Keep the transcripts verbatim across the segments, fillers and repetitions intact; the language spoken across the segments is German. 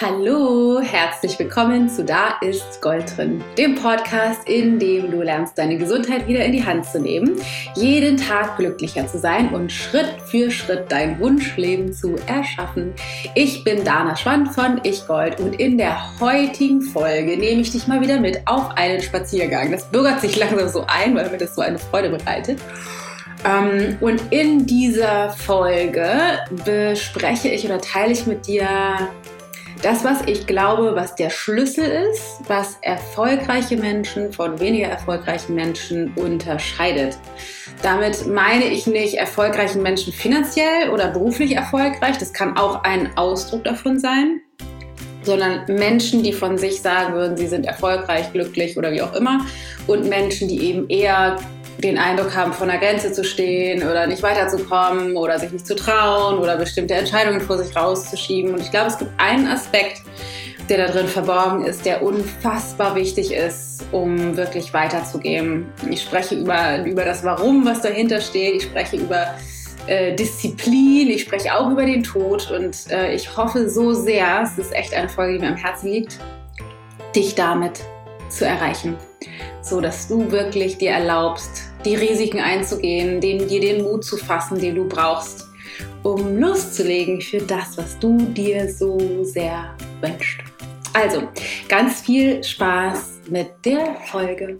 Hallo, herzlich willkommen zu Da ist Gold drin, dem Podcast, in dem du lernst, deine Gesundheit wieder in die Hand zu nehmen, jeden Tag glücklicher zu sein und Schritt für Schritt dein Wunschleben zu erschaffen. Ich bin Dana Schwand von Ich Gold und in der heutigen Folge nehme ich dich mal wieder mit auf einen Spaziergang. Das bürgert sich langsam so ein, weil mir das so eine Freude bereitet. Um, und in dieser Folge bespreche ich oder teile ich mit dir das, was ich glaube, was der Schlüssel ist, was erfolgreiche Menschen von weniger erfolgreichen Menschen unterscheidet. Damit meine ich nicht erfolgreichen Menschen finanziell oder beruflich erfolgreich, das kann auch ein Ausdruck davon sein, sondern Menschen, die von sich sagen würden, sie sind erfolgreich, glücklich oder wie auch immer, und Menschen, die eben eher den Eindruck haben, vor einer Grenze zu stehen oder nicht weiterzukommen oder sich nicht zu trauen oder bestimmte Entscheidungen vor sich rauszuschieben. Und ich glaube, es gibt einen Aspekt, der da drin verborgen ist, der unfassbar wichtig ist, um wirklich weiterzugehen. Ich spreche über, über das Warum, was dahinter steht. Ich spreche über äh, Disziplin. Ich spreche auch über den Tod. Und äh, ich hoffe so sehr, es ist echt eine Folge, die mir am Herzen liegt, dich damit zu erreichen, so dass du wirklich dir erlaubst, die Risiken einzugehen, den, dir den Mut zu fassen, den du brauchst, um loszulegen für das, was du dir so sehr wünschst. Also, ganz viel Spaß mit der Folge.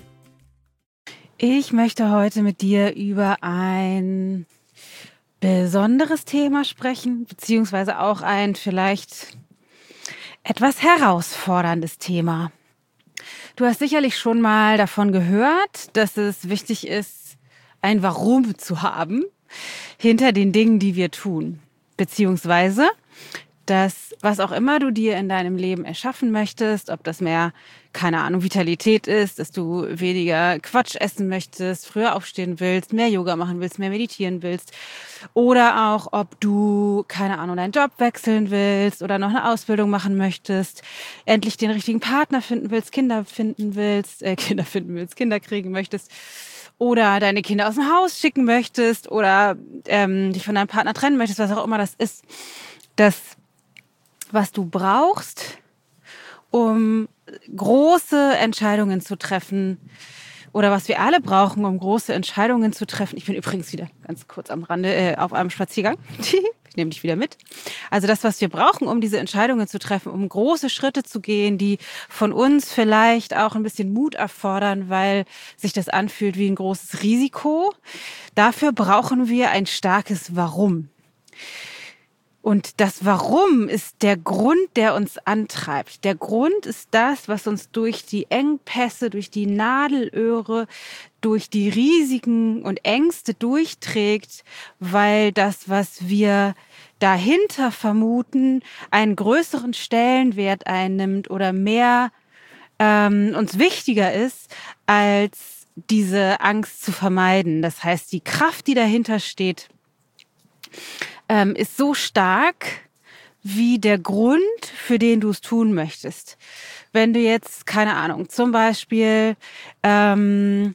Ich möchte heute mit dir über ein besonderes Thema sprechen, beziehungsweise auch ein vielleicht etwas herausforderndes Thema. Du hast sicherlich schon mal davon gehört, dass es wichtig ist, ein Warum zu haben hinter den Dingen, die wir tun. Beziehungsweise, dass was auch immer du dir in deinem Leben erschaffen möchtest, ob das mehr, keine Ahnung, Vitalität ist, dass du weniger Quatsch essen möchtest, früher aufstehen willst, mehr Yoga machen willst, mehr meditieren willst, oder auch, ob du, keine Ahnung, deinen Job wechseln willst oder noch eine Ausbildung machen möchtest, endlich den richtigen Partner finden willst, Kinder finden willst, äh, Kinder finden willst, Kinder kriegen möchtest, oder deine Kinder aus dem Haus schicken möchtest oder ähm, dich von deinem Partner trennen möchtest, was auch immer das ist. Das, was du brauchst, um große Entscheidungen zu treffen, oder was wir alle brauchen, um große Entscheidungen zu treffen. Ich bin übrigens wieder ganz kurz am Rande äh, auf einem Spaziergang. Ich nehme dich wieder mit. Also das, was wir brauchen, um diese Entscheidungen zu treffen, um große Schritte zu gehen, die von uns vielleicht auch ein bisschen Mut erfordern, weil sich das anfühlt wie ein großes Risiko. Dafür brauchen wir ein starkes Warum. Und das Warum ist der Grund, der uns antreibt. Der Grund ist das, was uns durch die Engpässe, durch die Nadelöhre, durch die Risiken und Ängste durchträgt, weil das, was wir dahinter vermuten, einen größeren Stellenwert einnimmt oder mehr ähm, uns wichtiger ist, als diese Angst zu vermeiden. Das heißt, die Kraft, die dahinter steht, ähm, ist so stark wie der Grund, für den du es tun möchtest. Wenn du jetzt, keine Ahnung, zum Beispiel ähm,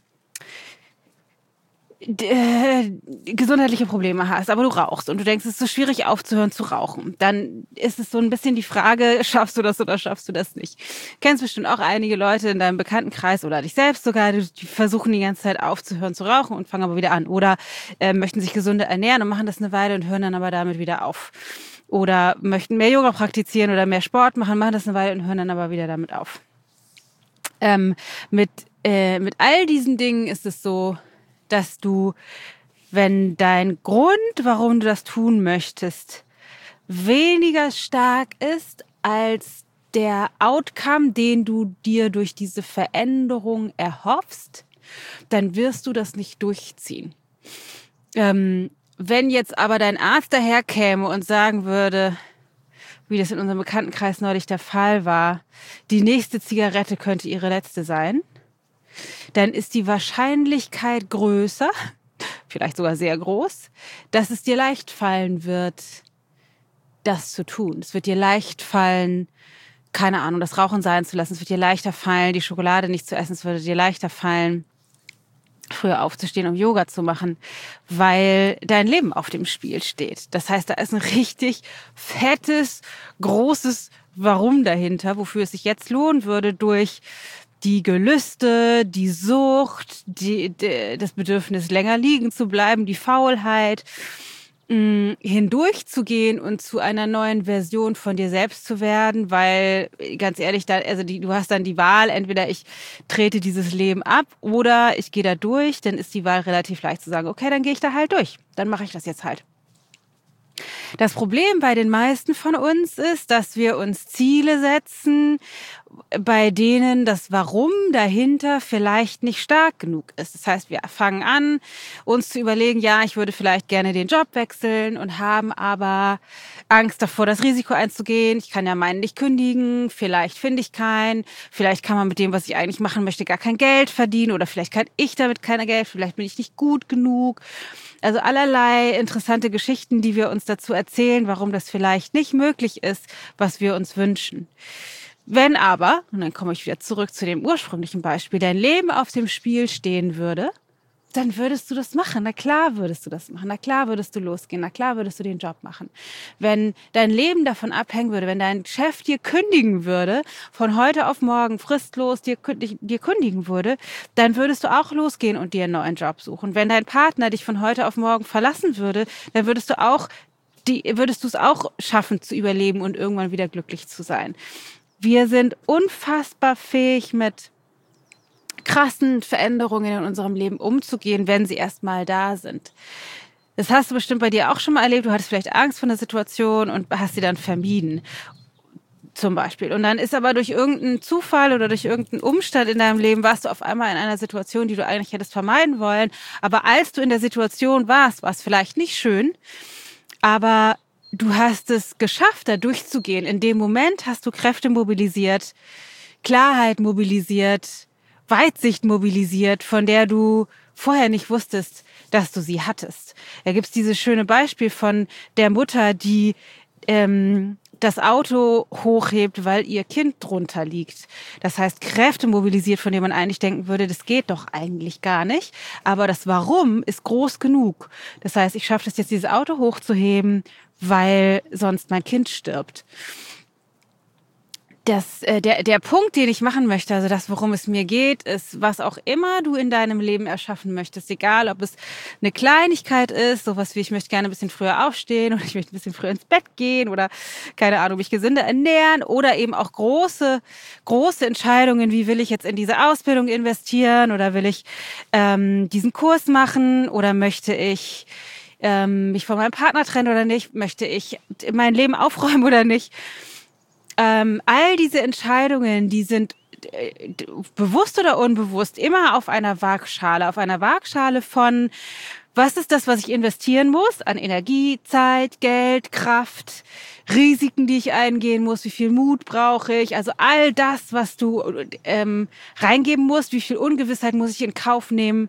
äh, gesundheitliche Probleme hast, aber du rauchst und du denkst, es ist so schwierig aufzuhören zu rauchen, dann ist es so ein bisschen die Frage, schaffst du das oder schaffst du das nicht? Du kennst bestimmt auch einige Leute in deinem Bekanntenkreis oder dich selbst sogar, die versuchen die ganze Zeit aufzuhören zu rauchen und fangen aber wieder an oder äh, möchten sich gesünder ernähren und machen das eine Weile und hören dann aber damit wieder auf. Oder möchten mehr Yoga praktizieren oder mehr Sport machen, machen das eine Weile und hören dann aber wieder damit auf. Ähm, mit, äh, mit all diesen Dingen ist es so, dass du, wenn dein Grund, warum du das tun möchtest, weniger stark ist als der Outcome, den du dir durch diese Veränderung erhoffst, dann wirst du das nicht durchziehen. Ähm, wenn jetzt aber dein Arzt daherkäme und sagen würde, wie das in unserem Bekanntenkreis neulich der Fall war, die nächste Zigarette könnte ihre letzte sein, dann ist die Wahrscheinlichkeit größer, vielleicht sogar sehr groß, dass es dir leicht fallen wird, das zu tun. Es wird dir leicht fallen, keine Ahnung, das Rauchen sein zu lassen. Es wird dir leichter fallen, die Schokolade nicht zu essen. Es würde dir leichter fallen, früher aufzustehen, um Yoga zu machen, weil dein Leben auf dem Spiel steht. Das heißt, da ist ein richtig fettes, großes Warum dahinter, wofür es sich jetzt lohnen würde, durch die Gelüste, die Sucht, die, die, das Bedürfnis, länger liegen zu bleiben, die Faulheit, mh, hindurchzugehen und zu einer neuen Version von dir selbst zu werden, weil, ganz ehrlich, da, also die, du hast dann die Wahl, entweder ich trete dieses Leben ab oder ich gehe da durch, dann ist die Wahl relativ leicht zu sagen, okay, dann gehe ich da halt durch, dann mache ich das jetzt halt. Das Problem bei den meisten von uns ist, dass wir uns Ziele setzen, bei denen das Warum dahinter vielleicht nicht stark genug ist. Das heißt, wir fangen an, uns zu überlegen, ja, ich würde vielleicht gerne den Job wechseln und haben aber Angst davor, das Risiko einzugehen. Ich kann ja meinen nicht kündigen, vielleicht finde ich keinen, vielleicht kann man mit dem, was ich eigentlich machen möchte, gar kein Geld verdienen oder vielleicht kann ich damit kein Geld, vielleicht bin ich nicht gut genug. Also allerlei interessante Geschichten, die wir uns dazu erzählen, warum das vielleicht nicht möglich ist, was wir uns wünschen. Wenn aber, und dann komme ich wieder zurück zu dem ursprünglichen Beispiel, dein Leben auf dem Spiel stehen würde, dann würdest du das machen. Na klar würdest du das machen. Na klar würdest du losgehen. Na klar würdest du den Job machen. Wenn dein Leben davon abhängen würde, wenn dein Chef dir kündigen würde, von heute auf morgen fristlos dir, dir kündigen würde, dann würdest du auch losgehen und dir einen neuen Job suchen. Wenn dein Partner dich von heute auf morgen verlassen würde, dann würdest du auch, die, würdest du es auch schaffen zu überleben und irgendwann wieder glücklich zu sein. Wir sind unfassbar fähig, mit krassen Veränderungen in unserem Leben umzugehen, wenn sie erstmal da sind. Das hast du bestimmt bei dir auch schon mal erlebt. Du hattest vielleicht Angst vor einer Situation und hast sie dann vermieden, zum Beispiel. Und dann ist aber durch irgendeinen Zufall oder durch irgendeinen Umstand in deinem Leben warst du auf einmal in einer Situation, die du eigentlich hättest vermeiden wollen. Aber als du in der Situation warst, war es vielleicht nicht schön, aber du hast es geschafft, da durchzugehen. In dem Moment hast du Kräfte mobilisiert, Klarheit mobilisiert, Weitsicht mobilisiert, von der du vorher nicht wusstest, dass du sie hattest. Da gibt's dieses schöne Beispiel von der Mutter, die ähm, das Auto hochhebt, weil ihr Kind drunter liegt. Das heißt, Kräfte mobilisiert, von denen man eigentlich denken würde, das geht doch eigentlich gar nicht. Aber das Warum ist groß genug. Das heißt, ich schaffe es jetzt, dieses Auto hochzuheben, weil sonst mein Kind stirbt. Das, äh, der, der Punkt, den ich machen möchte, also das, worum es mir geht, ist, was auch immer du in deinem Leben erschaffen möchtest, egal ob es eine Kleinigkeit ist, sowas wie ich möchte gerne ein bisschen früher aufstehen oder ich möchte ein bisschen früher ins Bett gehen oder keine Ahnung, mich gesünder ernähren oder eben auch große, große Entscheidungen, wie will ich jetzt in diese Ausbildung investieren oder will ich ähm, diesen Kurs machen oder möchte ich ähm, mich von meinem Partner trennen oder nicht, möchte ich mein Leben aufräumen oder nicht. Ähm, all diese Entscheidungen, die sind äh, bewusst oder unbewusst immer auf einer Waagschale, auf einer Waagschale von, was ist das, was ich investieren muss an Energie, Zeit, Geld, Kraft, Risiken, die ich eingehen muss, wie viel Mut brauche ich, also all das, was du ähm, reingeben musst, wie viel Ungewissheit muss ich in Kauf nehmen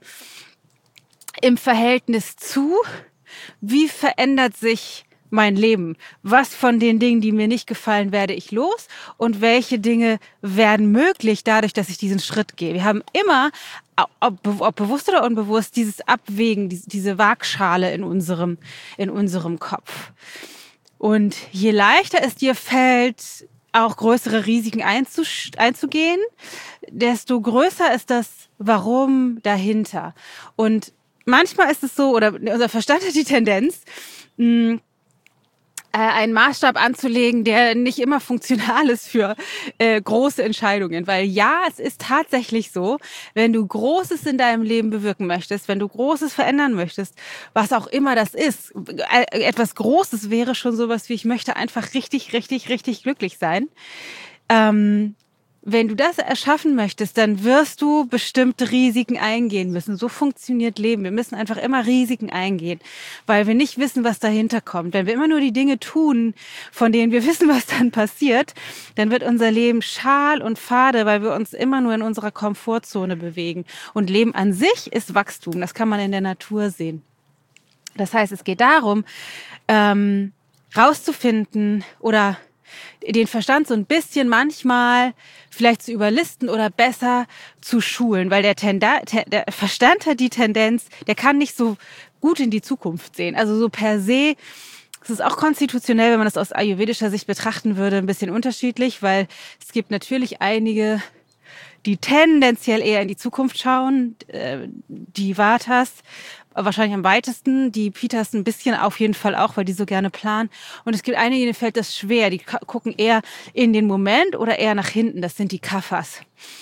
im Verhältnis zu, wie verändert sich mein Leben? Was von den Dingen, die mir nicht gefallen, werde ich los? Und welche Dinge werden möglich dadurch, dass ich diesen Schritt gehe? Wir haben immer, ob, ob bewusst oder unbewusst, dieses Abwägen, diese Waagschale in unserem, in unserem Kopf. Und je leichter es dir fällt, auch größere Risiken einzugehen, desto größer ist das Warum dahinter. Und manchmal ist es so, oder unser Verstand hat die Tendenz, mh, einen Maßstab anzulegen, der nicht immer funktional ist für äh, große Entscheidungen. Weil ja, es ist tatsächlich so, wenn du Großes in deinem Leben bewirken möchtest, wenn du Großes verändern möchtest, was auch immer das ist, äh, etwas Großes wäre schon sowas wie, ich möchte einfach richtig, richtig, richtig glücklich sein. Ähm, Wenn du das erschaffen möchtest, dann wirst du bestimmte Risiken eingehen müssen. So funktioniert Leben. Wir müssen einfach immer Risiken eingehen, weil wir nicht wissen, was dahinter kommt. Wenn wir immer nur die Dinge tun, von denen wir wissen, was dann passiert, dann wird unser Leben schal und fade, weil wir uns immer nur in unserer Komfortzone bewegen. Und Leben an sich ist Wachstum. Das kann man in der Natur sehen. Das heißt, es geht darum, ähm, rauszufinden oder den Verstand so ein bisschen manchmal vielleicht zu überlisten oder besser zu schulen, weil der, Tenda- der Verstand hat die Tendenz, der kann nicht so gut in die Zukunft sehen. Also so per se Es ist auch konstitutionell, wenn man das aus ayurvedischer Sicht betrachten würde, ein bisschen unterschiedlich, weil es gibt natürlich einige, die tendenziell eher in die Zukunft schauen, die Vatas wahrscheinlich am weitesten, die Pitas ein bisschen auf jeden Fall auch, weil die so gerne planen. Und es gibt einige, denen fällt das schwer, die gucken eher in den Moment oder eher nach hinten, das sind die Kaphas.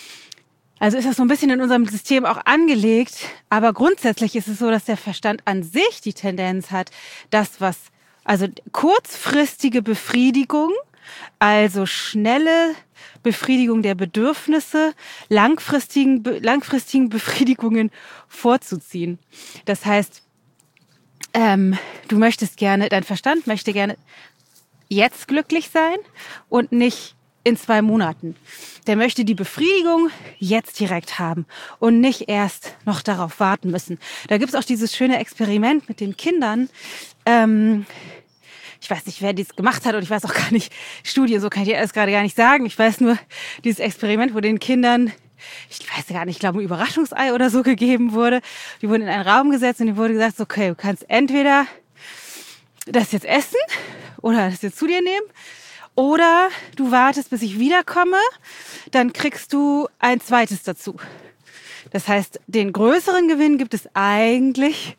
Also ist das so ein bisschen in unserem System auch angelegt, aber grundsätzlich ist es so, dass der Verstand an sich die Tendenz hat, das, was Also kurzfristige Befriedigung, also schnelle Befriedigung der Bedürfnisse, langfristigen, langfristigen Befriedigungen vorzuziehen. Das heißt, ähm, du möchtest gerne, dein Verstand möchte gerne jetzt glücklich sein und nicht in zwei Monaten. Der möchte die Befriedigung jetzt direkt haben und nicht erst noch darauf warten müssen. Da gibt es auch dieses schöne Experiment mit den Kindern. Ähm, ich weiß nicht, wer dies gemacht hat und ich weiß auch gar nicht, Studien, so kann ich dir alles gerade gar nicht sagen. Ich weiß nur, dieses Experiment, wo den Kindern, ich weiß gar nicht, ich glaube ein Überraschungsei oder so gegeben wurde. Die wurden in einen Raum gesetzt und die wurde gesagt, okay, du kannst entweder das jetzt essen oder das jetzt zu dir nehmen, oder du wartest, bis ich wiederkomme, dann kriegst du ein zweites dazu. Das heißt, den größeren Gewinn gibt es eigentlich,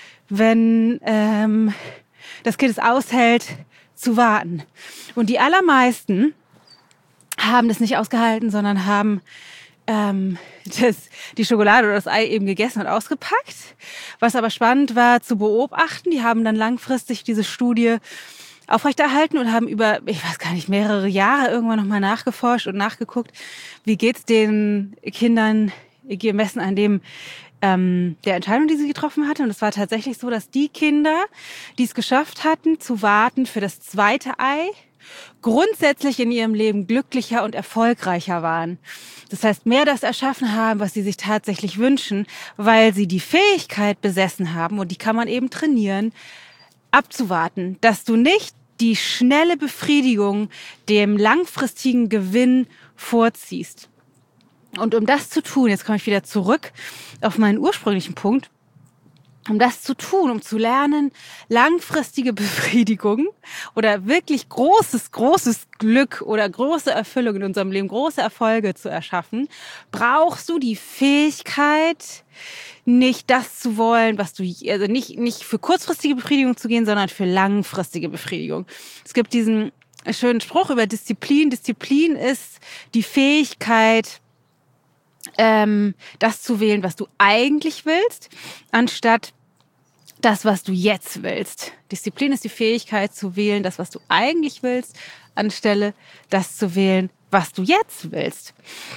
wenn ähm, das Kind es aushält, zu warten. Und die allermeisten haben das nicht ausgehalten, sondern haben ähm, das, die Schokolade oder das Ei eben gegessen und ausgepackt. Was aber spannend war zu beobachten, die haben dann langfristig diese Studie aufrechterhalten und haben über, ich weiß gar nicht, mehrere Jahre irgendwann nochmal nachgeforscht und nachgeguckt, wie geht's den Kindern gemessen an dem ähm, der Entscheidung, die sie getroffen hatte. Und es war tatsächlich so, dass die Kinder, die es geschafft hatten, zu warten für das zweite Ei, grundsätzlich in ihrem Leben glücklicher und erfolgreicher waren. Das heißt, mehr das erschaffen haben, was sie sich tatsächlich wünschen, weil sie die Fähigkeit besessen haben, und die kann man eben trainieren, abzuwarten, dass du nicht die schnelle Befriedigung dem langfristigen Gewinn vorziehst. Und um das zu tun, jetzt komme ich wieder zurück auf meinen ursprünglichen Punkt, um das zu tun, um zu lernen, langfristige Befriedigung oder wirklich großes, großes Glück oder große Erfüllung in unserem Leben, große Erfolge zu erschaffen, brauchst du die Fähigkeit, nicht das zu wollen, was du, also nicht, nicht für kurzfristige Befriedigung zu gehen, sondern für langfristige Befriedigung. Es gibt diesen schönen Spruch über Disziplin. Disziplin ist die Fähigkeit, ähm, das zu wählen, was du eigentlich willst, anstatt das, was du jetzt willst. Disziplin ist die Fähigkeit zu wählen, das, was du eigentlich willst, anstelle das zu wählen, was du jetzt willst.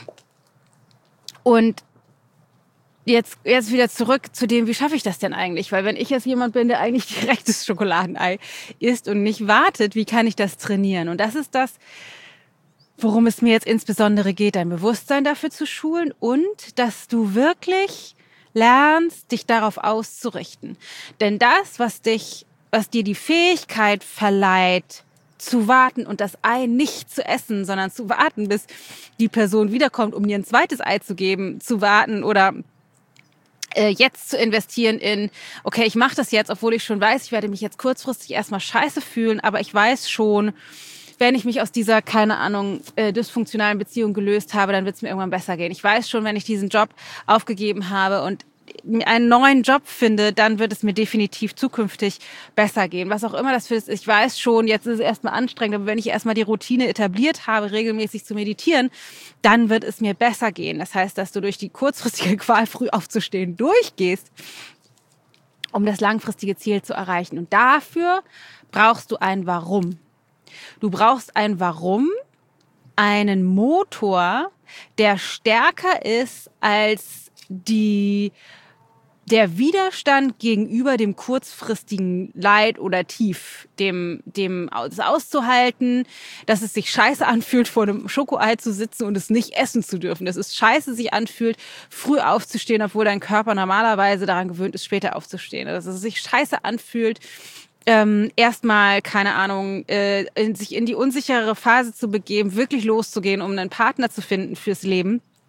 Und Jetzt, jetzt wieder zurück zu dem, wie schaffe ich das denn eigentlich? Weil wenn ich jetzt jemand bin, der eigentlich direkt das Schokoladenei isst und nicht wartet, wie kann ich das trainieren? Und das ist das, worum es mir jetzt insbesondere geht, dein Bewusstsein dafür zu schulen und dass du wirklich lernst, dich darauf auszurichten. Denn das, was dich, was dir die Fähigkeit verleiht, zu warten und das Ei nicht zu essen, sondern zu warten, bis die Person wiederkommt, um dir ein zweites Ei zu geben, zu warten oder jetzt zu investieren in, okay, ich mache das jetzt, obwohl ich schon weiß, ich werde mich jetzt kurzfristig erstmal scheiße fühlen, aber ich weiß schon, wenn ich mich aus dieser, keine Ahnung, äh, dysfunktionalen Beziehung gelöst habe, dann wird es mir irgendwann besser gehen. Ich weiß schon, wenn ich diesen Job aufgegeben habe und einen neuen Job finde, dann wird es mir definitiv zukünftig besser gehen. Was auch immer das für ist, ich weiß schon, jetzt ist es erstmal anstrengend, aber wenn ich erstmal die Routine etabliert habe, regelmäßig zu meditieren, dann wird es mir besser gehen. Das heißt, dass du durch die kurzfristige Qual, früh aufzustehen, durchgehst, um das langfristige Ziel zu erreichen. Und dafür brauchst du ein Warum. Du brauchst ein Warum, einen Motor, der stärker ist als die, der Widerstand gegenüber dem kurzfristigen Leid oder Tief, dem, dem das auszuhalten, dass es sich scheiße anfühlt, vor einem Schokoei zu sitzen und es nicht essen zu dürfen. Dass es scheiße sich anfühlt, früh aufzustehen, obwohl dein Körper normalerweise daran gewöhnt ist, später aufzustehen. Dass es sich scheiße anfühlt, ähm, erstmal, keine Ahnung, äh, in, sich in die unsichere Phase zu begeben, wirklich loszugehen, um einen Partner zu finden fürs Leben.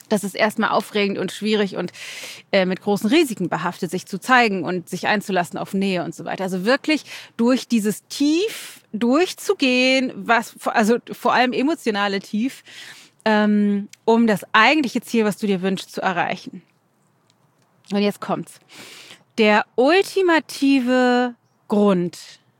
Das ist erstmal aufregend und schwierig und äh, mit großen Risiken behaftet, sich zu zeigen und sich einzulassen auf Nähe und so weiter. Also wirklich durch dieses Tief durchzugehen, was also vor allem emotionale Tief, ähm, um das eigentliche Ziel, was du dir wünschst, zu erreichen. Und jetzt kommt's. Der ultimative Grund,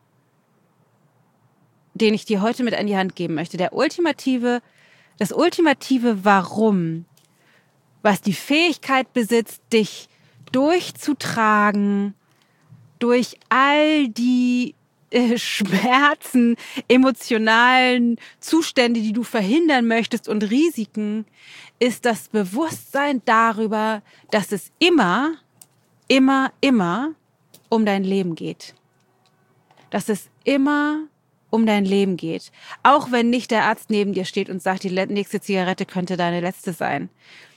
den ich dir heute mit an die Hand geben möchte, der ultimative, das ultimative Warum, was die Fähigkeit besitzt, dich durchzutragen durch all die äh, Schmerzen, emotionalen Zustände, die du verhindern möchtest und Risiken, ist das Bewusstsein darüber, dass es immer, immer, immer um dein Leben geht. Dass es immer um dein Leben geht. Auch wenn nicht der Arzt neben dir steht und sagt, die nächste Zigarette könnte deine letzte sein.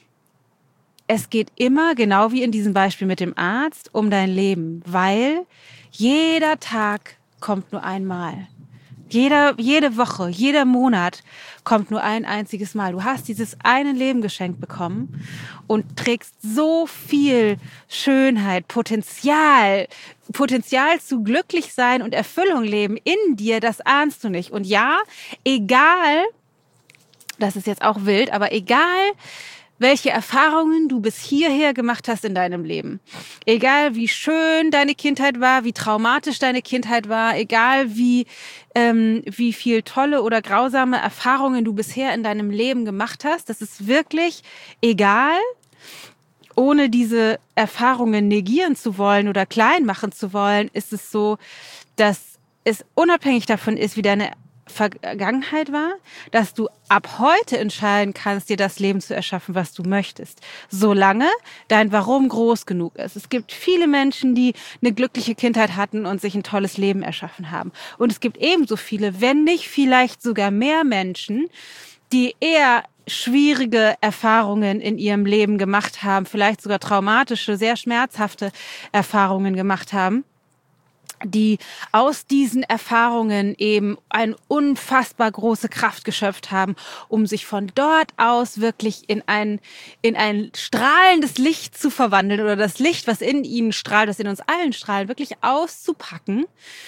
Es geht immer, genau wie in diesem Beispiel mit dem Arzt, um dein Leben, weil jeder Tag kommt nur einmal. Jeder, jede Woche, jeder Monat kommt nur ein einziges Mal. Du hast dieses eine Leben geschenkt bekommen und trägst so viel Schönheit, Potenzial, Potenzial zu glücklich sein und Erfüllung leben in dir, das ahnst du nicht. Und ja, egal, das ist jetzt auch wild, aber egal, welche Erfahrungen du bis hierher gemacht hast in deinem Leben. Egal wie schön deine Kindheit war, wie traumatisch deine Kindheit war, egal wie, ähm, wie viel tolle oder grausame Erfahrungen du bisher in deinem Leben gemacht hast, das ist wirklich egal. Ohne diese Erfahrungen negieren zu wollen oder klein machen zu wollen, ist es so, dass es unabhängig davon ist, wie deine Vergangenheit war, dass du ab heute entscheiden kannst, dir das Leben zu erschaffen, was du möchtest, solange dein Warum groß genug ist. Es gibt viele Menschen, die eine glückliche Kindheit hatten und sich ein tolles Leben erschaffen haben. Und es gibt ebenso viele, wenn nicht vielleicht sogar mehr Menschen, die eher schwierige Erfahrungen in ihrem Leben gemacht haben, vielleicht sogar traumatische, sehr schmerzhafte Erfahrungen gemacht haben, die aus diesen Erfahrungen eben eine unfassbar große Kraft geschöpft haben, um sich von dort aus wirklich in ein, in ein strahlendes Licht zu verwandeln oder das Licht, was in ihnen strahlt, das in uns allen strahlt, wirklich auszupacken,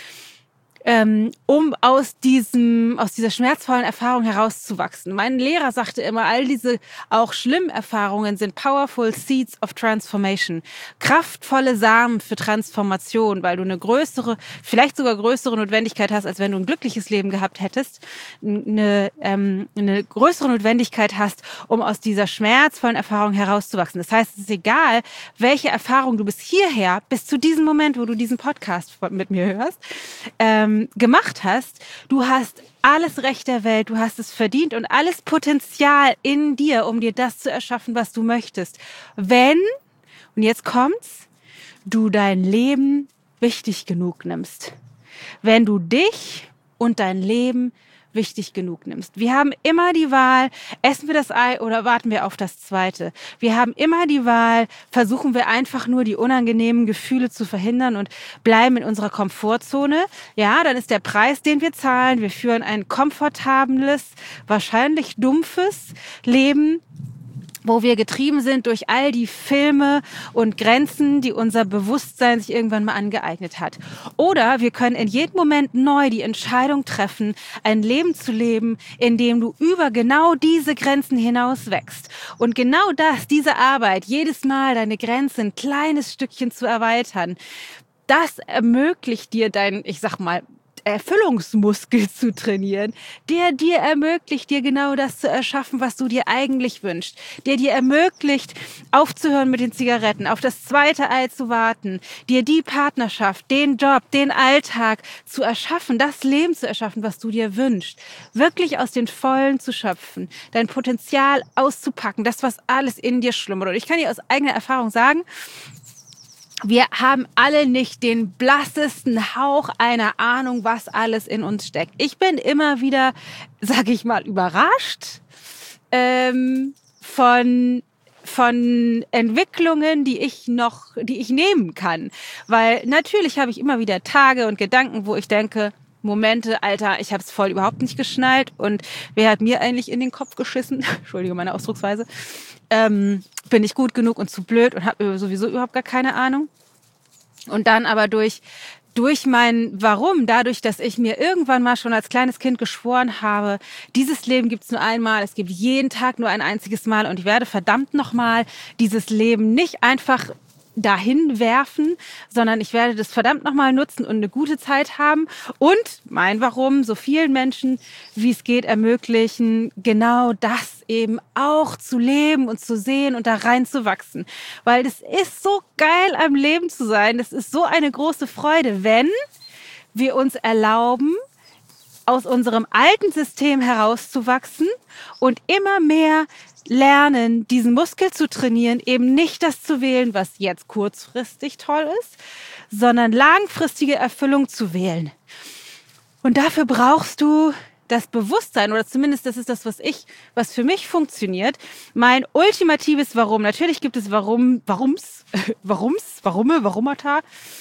ähm, um aus diesem, aus dieser schmerzvollen Erfahrung herauszuwachsen. Mein Lehrer sagte immer, all diese auch schlimmen Erfahrungen sind powerful seeds of transformation. Kraftvolle Samen für Transformation, weil du eine größere, vielleicht sogar größere Notwendigkeit hast, als wenn du ein glückliches Leben gehabt hättest, eine, ähm, eine größere Notwendigkeit hast, um aus dieser schmerzvollen Erfahrung herauszuwachsen. Das heißt, es ist egal, welche Erfahrung du bis hierher, bis zu diesem Moment, wo du diesen Podcast mit mir hörst, ähm, gemacht hast, du hast alles Recht der Welt, du hast es verdient und alles Potenzial in dir, um dir das zu erschaffen, was du möchtest. Wenn, und jetzt kommt's, du dein Leben wichtig genug nimmst. Wenn du dich und dein Leben wichtig genug nimmst. Wir haben immer die Wahl, essen wir das Ei oder warten wir auf das zweite. Wir haben immer die Wahl, versuchen wir einfach nur die unangenehmen Gefühle zu verhindern und bleiben in unserer Komfortzone. Ja, dann ist der Preis, den wir zahlen. Wir führen ein komfortables, wahrscheinlich dumpfes Leben, wo wir getrieben sind durch all die Filme und Grenzen, die unser Bewusstsein sich irgendwann mal angeeignet hat. Oder wir können in jedem Moment neu die Entscheidung treffen, ein Leben zu leben, in dem du über genau diese Grenzen hinaus wächst. Und genau das, diese Arbeit, jedes Mal deine Grenze ein kleines Stückchen zu erweitern, das ermöglicht dir dein, ich sag mal, Erfüllungsmuskel zu trainieren, der dir ermöglicht, dir genau das zu erschaffen, was du dir eigentlich wünschst, der dir ermöglicht, aufzuhören mit den Zigaretten, auf das zweite Ei zu warten, dir die Partnerschaft, den Job, den Alltag zu erschaffen, das Leben zu erschaffen, was du dir wünschst, wirklich aus den Vollen zu schöpfen, dein Potenzial auszupacken, das, was alles in dir schlummert. Und ich kann dir aus eigener Erfahrung sagen, wir haben alle nicht den blassesten Hauch einer Ahnung, was alles in uns steckt. Ich bin immer wieder, sag ich mal, überrascht ähm, von von Entwicklungen, die ich noch, die ich nehmen kann. Weil natürlich habe ich immer wieder Tage und Gedanken, wo ich denke, Momente, Alter, ich habe es voll überhaupt nicht geschnallt und wer hat mir eigentlich in den Kopf geschissen? Entschuldige meine Ausdrucksweise. ähm, bin ich gut genug und zu blöd und habe sowieso überhaupt gar keine Ahnung. Und dann aber durch, durch mein Warum, dadurch, dass ich mir irgendwann mal schon als kleines Kind geschworen habe, dieses Leben gibt's nur einmal, es gibt jeden Tag nur ein einziges Mal und ich werde verdammt nochmal dieses Leben nicht einfach dahin werfen, sondern ich werde das verdammt nochmal nutzen und eine gute Zeit haben und mein Warum so vielen Menschen, wie es geht, ermöglichen, genau das eben auch zu leben und zu sehen und da reinzuwachsen. Weil das ist so geil, am Leben zu sein. Das ist so eine große Freude, wenn wir uns erlauben, aus unserem alten System herauszuwachsen und immer mehr lernen, diesen Muskel zu trainieren, eben nicht das zu wählen, was jetzt kurzfristig toll ist, sondern langfristige Erfüllung zu wählen. Und dafür brauchst du das Bewusstsein, oder zumindest das ist das, was ich, was für mich funktioniert. Mein ultimatives Warum. Natürlich gibt es Warum, Warums, Warums, Warumme, Warumata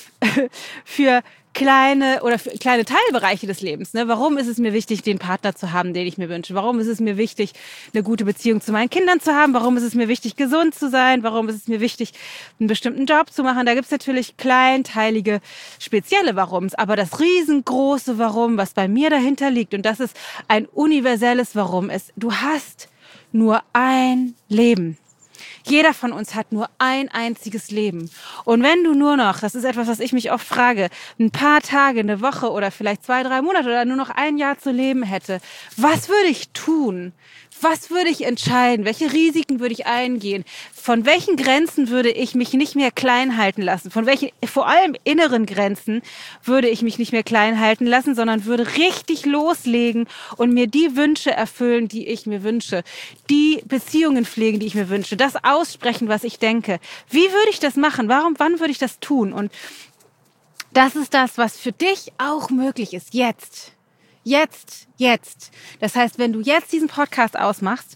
für kleine oder für kleine Teilbereiche des Lebens. Ne? Warum ist es mir wichtig, den Partner zu haben, den ich mir wünsche? Warum ist es mir wichtig, eine gute Beziehung zu meinen Kindern zu haben? Warum ist es mir wichtig, gesund zu sein? Warum ist es mir wichtig, einen bestimmten Job zu machen? Da gibt es natürlich kleinteilige, spezielle Warums. Aber das riesengroße Warum, was bei mir dahinter liegt, und das ist ein universelles Warum, ist, du hast nur ein Leben. Jeder von uns hat nur ein einziges Leben. Und wenn du nur noch, das ist etwas, was ich mich oft frage, ein paar Tage, eine Woche oder vielleicht zwei, drei Monate oder nur noch ein Jahr zu leben hätte, was würde ich tun? Was würde ich entscheiden? Welche Risiken würde ich eingehen? Von welchen Grenzen würde ich mich nicht mehr klein halten lassen? Von welchen, vor allem inneren Grenzen, würde ich mich nicht mehr klein halten lassen, sondern würde richtig loslegen und mir die Wünsche erfüllen, die ich mir wünsche. Die Beziehungen pflegen, die ich mir wünsche. Das aussprechen, was ich denke. Wie würde ich das machen? Warum, wann würde ich das tun? Und das ist das, was für dich auch möglich ist. Jetzt. Jetzt, jetzt. Das heißt, wenn du jetzt diesen Podcast ausmachst,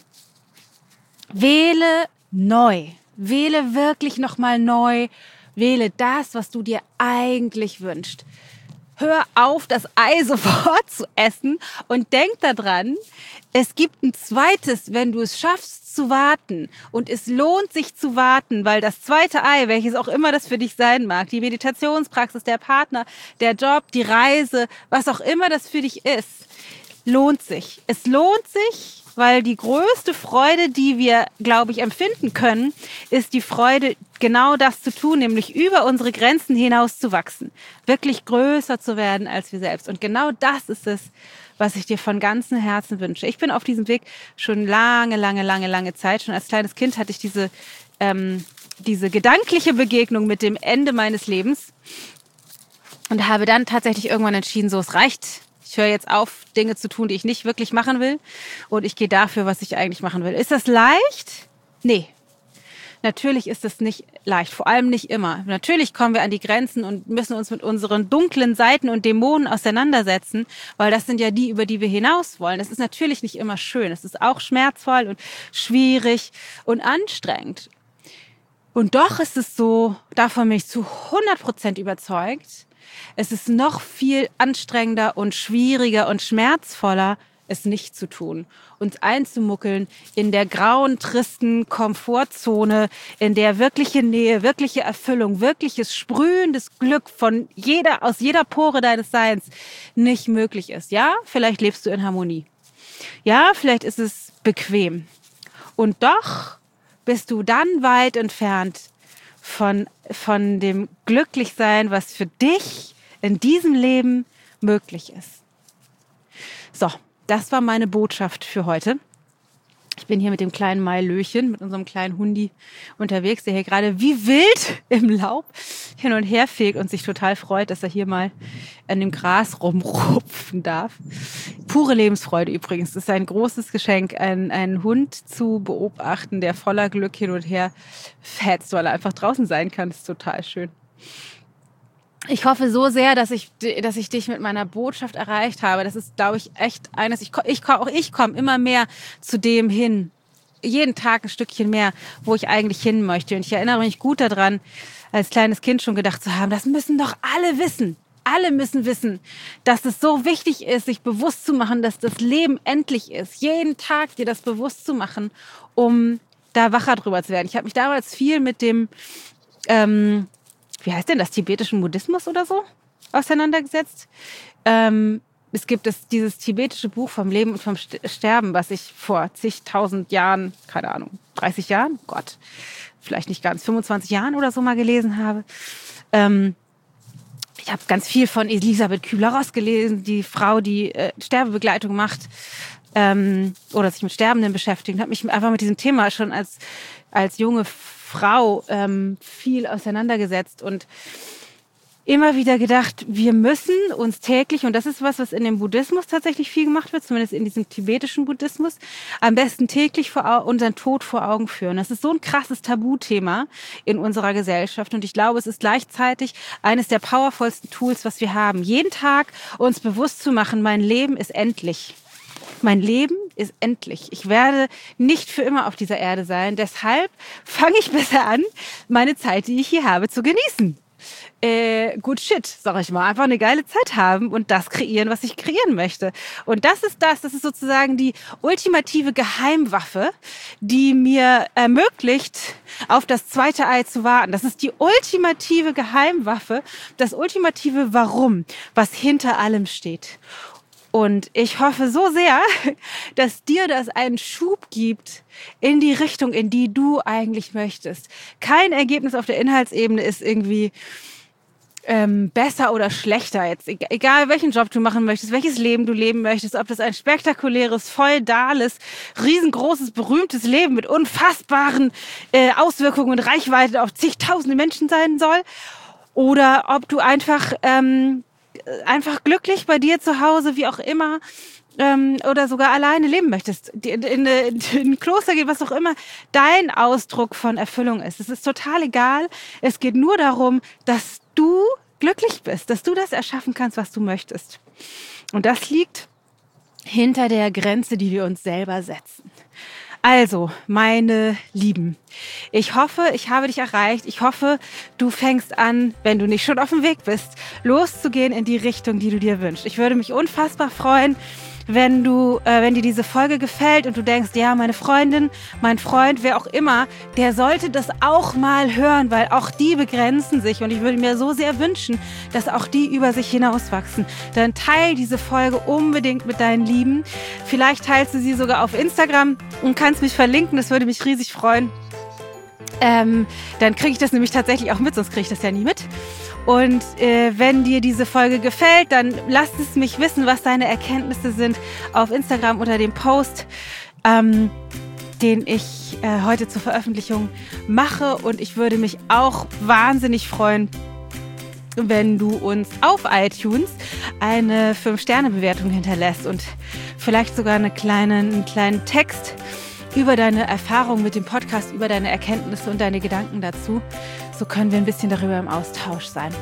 wähle neu. Wähle wirklich nochmal neu. Wähle das, was du dir eigentlich wünschst. Hör auf, das Ei sofort zu essen und denk daran, es gibt ein zweites, wenn du es schaffst zu warten. Und es lohnt sich zu warten, weil das zweite Ei, welches auch immer das für dich sein mag, die Meditationspraxis, der Partner, der Job, die Reise, was auch immer das für dich ist, lohnt sich. Es lohnt sich, weil die größte Freude, die wir, glaube ich, empfinden können, ist die Freude, genau das zu tun, nämlich über unsere Grenzen hinaus zu wachsen, wirklich größer zu werden als wir selbst. Und genau das ist es, was ich dir von ganzem Herzen wünsche. Ich bin auf diesem Weg schon lange, lange, lange, lange Zeit. Schon als kleines Kind hatte ich diese, ähm, diese gedankliche Begegnung mit dem Ende meines Lebens und habe dann tatsächlich irgendwann entschieden, so, es reicht. Ich höre jetzt auf, Dinge zu tun, die ich nicht wirklich machen will. Und ich gehe dafür, was ich eigentlich machen will. Ist das leicht? Nee. Natürlich ist es nicht leicht, vor allem nicht immer. Natürlich kommen wir an die Grenzen und müssen uns mit unseren dunklen Seiten und Dämonen auseinandersetzen, weil das sind ja die, über die wir hinaus wollen. Das ist natürlich nicht immer schön. Es ist auch schmerzvoll und schwierig und anstrengend. Und doch ist es so, davon bin ich zu hundert Prozent überzeugt, es ist noch viel anstrengender und schwieriger und schmerzvoller, es nicht zu tun, uns einzumuckeln in der grauen, tristen Komfortzone, in der wirkliche Nähe, wirkliche Erfüllung, wirkliches sprühendes Glück von jeder, aus jeder Pore deines Seins nicht möglich ist. Ja, vielleicht lebst du in Harmonie. Ja, vielleicht ist es bequem. Und doch bist du dann weit entfernt von, von dem Glücklichsein, was für dich in diesem Leben möglich ist. So. Das war meine Botschaft für heute. Ich bin hier mit dem kleinen Mailöchen, mit unserem kleinen Hundi unterwegs, der hier gerade wie wild im Laub hin und her fegt und sich total freut, dass er hier mal an dem Gras rumrupfen darf. Pure Lebensfreude übrigens. Das ist ein großes Geschenk, einen, einen Hund zu beobachten, der voller Glück hin und her fetzt, weil er einfach draußen sein kann. Das ist total schön. Ich hoffe so sehr, dass ich, dass ich dich mit meiner Botschaft erreicht habe. Das ist, glaube ich, echt eines. Ich, ich, auch ich komme immer mehr zu dem hin. Jeden Tag ein Stückchen mehr, wo ich eigentlich hin möchte. Und ich erinnere mich gut daran, als kleines Kind schon gedacht zu haben, das müssen doch alle wissen. Alle müssen wissen, dass es so wichtig ist, sich bewusst zu machen, dass das Leben endlich ist. Jeden Tag dir das bewusst zu machen, um da wacher drüber zu werden. Ich habe mich damals viel mit dem, ähm, wie heißt denn das, tibetischen Buddhismus oder so auseinandergesetzt. Ähm, es gibt es, dieses tibetische Buch vom Leben und vom Sterben, was ich vor zigtausend Jahren, keine Ahnung, dreißig Jahren, Gott, vielleicht nicht ganz, fünfundzwanzig Jahren oder so mal gelesen habe. Ähm, ich habe ganz viel von Elisabeth Kübler-Ross gelesen, die Frau, die äh, Sterbebegleitung macht ähm, oder sich mit Sterbenden beschäftigt. Ich habe mich einfach mit diesem Thema schon als, als junge Frau ähm, viel auseinandergesetzt und immer wieder gedacht, wir müssen uns täglich, und das ist was, was in dem Buddhismus tatsächlich viel gemacht wird, zumindest in diesem tibetischen Buddhismus, am besten täglich vor unseren Tod vor Augen führen. Das ist so ein krasses Tabuthema in unserer Gesellschaft und ich glaube, es ist gleichzeitig eines der powervollsten Tools, was wir haben. Jeden Tag uns bewusst zu machen, mein Leben ist endlich. Mein Leben ist endlich. Ich werde nicht für immer auf dieser Erde sein. Deshalb fange ich besser an, meine Zeit, die ich hier habe, zu genießen. Äh, good shit, sag ich mal. Einfach eine geile Zeit haben und das kreieren, was ich kreieren möchte. Und das ist das, das ist sozusagen die ultimative Geheimwaffe, die mir ermöglicht, auf das zweite Ei zu warten. Das ist die ultimative Geheimwaffe, das ultimative Warum, was hinter allem steht. Und ich hoffe so sehr, dass dir das einen Schub gibt in die Richtung, in die du eigentlich möchtest. Kein Ergebnis auf der Inhaltsebene ist irgendwie ähm, besser oder schlechter. Jetzt egal, welchen Job du machen möchtest, welches Leben du leben möchtest, ob das ein spektakuläres, feudales, riesengroßes, berühmtes Leben mit unfassbaren äh, Auswirkungen und Reichweite auf zigtausende Menschen sein soll, oder ob du einfach ähm, einfach glücklich bei dir zu Hause, wie auch immer, ähm, oder sogar alleine leben möchtest, in, in, in ein Kloster gehen, was auch immer dein Ausdruck von Erfüllung ist. Es ist total egal. Es geht nur darum, dass du glücklich bist, dass du das erschaffen kannst, was du möchtest. Und das liegt hinter der Grenze, die wir uns selber setzen. Also, meine Lieben, ich hoffe, ich habe dich erreicht. Ich hoffe, du fängst an, wenn du nicht schon auf dem Weg bist, loszugehen in die Richtung, die du dir wünschst. Ich würde mich unfassbar freuen, wenn du, äh, wenn dir diese Folge gefällt und du denkst, ja, meine Freundin, mein Freund, wer auch immer, der sollte das auch mal hören, weil auch die begrenzen sich und ich würde mir so sehr wünschen, dass auch die über sich hinauswachsen. Dann teil diese Folge unbedingt mit deinen Lieben. Vielleicht teilst du sie sogar auf Instagram und kannst mich verlinken, das würde mich riesig freuen. Ähm, dann kriege ich das nämlich tatsächlich auch mit, sonst kriege ich das ja nie mit. Und äh, wenn dir diese Folge gefällt, dann lass es mich wissen, was deine Erkenntnisse sind auf Instagram unter dem Post, ähm, den ich äh, heute zur Veröffentlichung mache. Und ich würde mich auch wahnsinnig freuen, wenn du uns auf iTunes eine fünf Sterne Bewertung hinterlässt und vielleicht sogar eine kleine, einen kleinen Text über deine Erfahrung mit dem Podcast, über deine Erkenntnisse und deine Gedanken dazu. So können wir ein bisschen darüber im Austausch sein.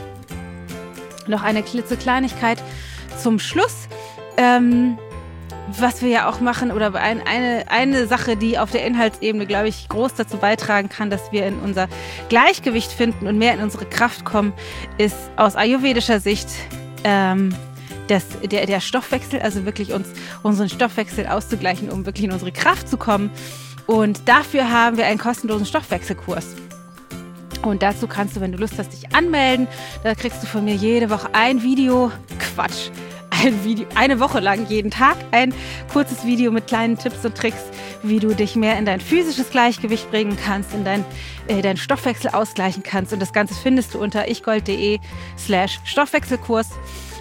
Noch eine klitzekleinigkeit zum Schluss. Ähm, was wir ja auch machen, oder ein, eine, eine Sache, die auf der Inhaltsebene, glaube ich, groß dazu beitragen kann, dass wir in unser Gleichgewicht finden und mehr in unsere Kraft kommen, ist aus ayurvedischer Sicht ähm, Das, der, der Stoffwechsel, also wirklich uns unseren Stoffwechsel auszugleichen, um wirklich in unsere Kraft zu kommen. Und dafür haben wir einen kostenlosen Stoffwechselkurs. Und dazu kannst du, wenn du Lust hast, dich anmelden. Da kriegst du von mir jede Woche ein Video, Quatsch, ein Video, eine Woche lang jeden Tag ein kurzes Video mit kleinen Tipps und Tricks, wie du dich mehr in dein physisches Gleichgewicht bringen kannst, in dein, äh, deinen Stoffwechsel ausgleichen kannst. Und das Ganze findest du unter ichgold.de slash Stoffwechselkurs.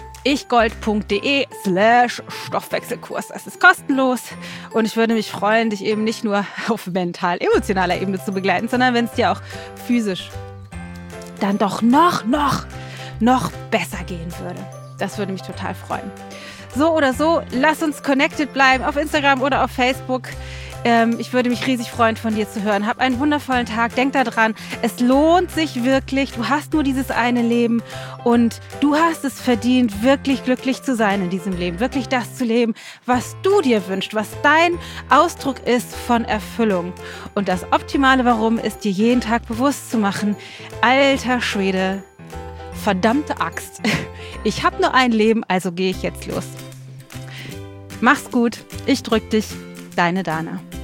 ichgold.de slash Stoffwechselkurs. Das ist kostenlos und ich würde mich freuen, dich eben nicht nur auf mental-emotionaler Ebene zu begleiten, sondern wenn es dir auch physisch dann doch noch, noch, noch besser gehen würde. Das würde mich total freuen. So oder so, lass uns connected bleiben auf Instagram oder auf Facebook. Ähm, ich würde mich riesig freuen, von dir zu hören. Hab einen wundervollen Tag. Denk daran, es lohnt sich wirklich. Du hast nur dieses eine Leben und du hast es verdient, wirklich glücklich zu sein in diesem Leben. Wirklich das zu leben, was du dir wünschst, was dein Ausdruck ist von Erfüllung. Und das optimale Warum ist, dir jeden Tag bewusst zu machen, alter Schwede, verdammte Axt. Ich habe nur ein Leben, also gehe ich jetzt los. Mach's gut. Ich drück dich. Deine Dana.